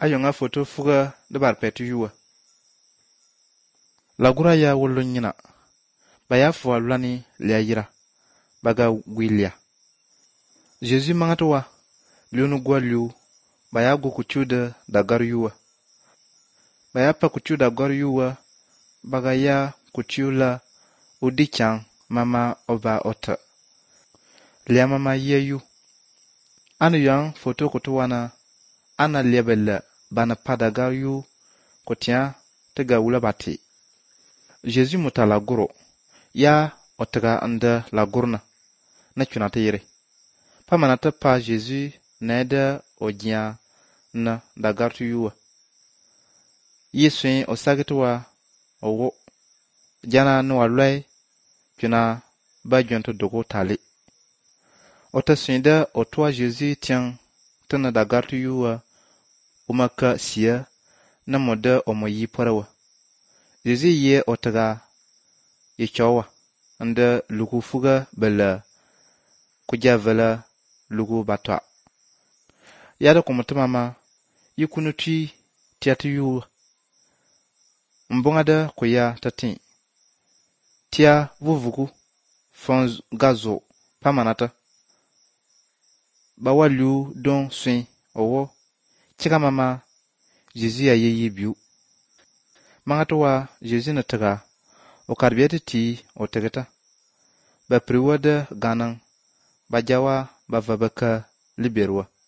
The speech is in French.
Ayonga photo fuga de bar petu yuwa. Lagura ya wolo nyina. Baya fwa lani lia yira. Baga wilia. Jésus mangatowa. Lionu gwa liu. Baya go kuchuda da gar yuwa. Baya pa kuchuda gar yuwa. Baga ya kuchula udichan mama oba ota. Lia mama yeyu. Anu yang photo kutuwana. Ana liabella bana padaga yu kotia tega wula bati. Jésus muta la guro. Ya otega anda la gurna. Na chunata yere. Pa manata pa Jésus naida odia na dagartu yuwa. Yesuen osagitwa owo. Jana no alwai chuna ba jonto dogo tali. Ota suinda otwa Jésus tiang tana dagartu yuwa. Umaka siya na moda omoyi parawa. Jésus ye otaga yechowa anda lugu fuga bela kuja vela lugu batwa. Yada kumutama yikunuti tiatu yu mbongada kuya tatin. Tia vuvugu fons gazo pamanata. Bawalu don swin owo. Chika mama Jésus a yeyi biu. Mangatowa Jésus na taga o karbiete ti o tegeta. Ba priwada ganang ba jawa ba vabaka liberwa.